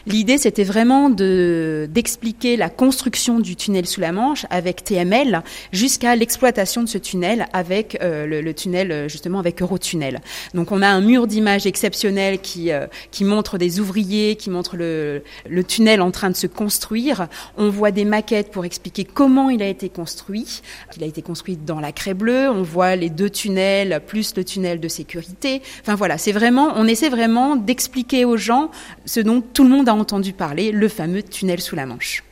L'idée, c'était vraiment d'expliquer la construction du tunnel sous la Manche avec TML jusqu'à l'exploitation de ce tunnel avec le tunnel, justement, avec Eurotunnel. Donc, on a un mur d'images exceptionnel qui montre des ouvriers, qui montre le tunnel en train de se construire. On voit des maquettes pour expliquer comment il a été construit. Il a été construit dans la craie bleue. On voit les 2 tunnels plus le tunnel de sécurité. Enfin, voilà, on essaie vraiment d'expliquer aux gens ce dont tout le monde a entendu parler, le fameux tunnel sous la Manche.